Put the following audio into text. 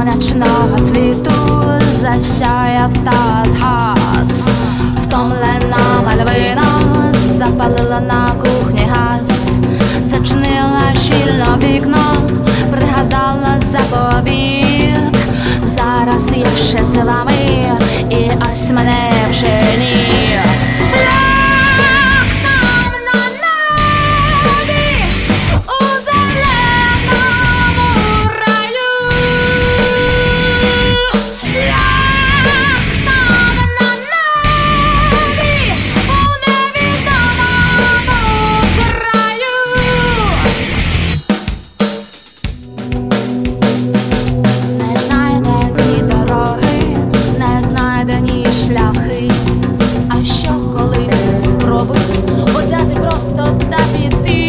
сонячного цвіту засяяв та згас. Втомлена мальвина запалила на кухні газ, зачинила щільно вікно, пригадала заповіт. Зараз я ще з вами, і ось мене вже ні. Шляхи, а що коли спробуй взяти просто та піти?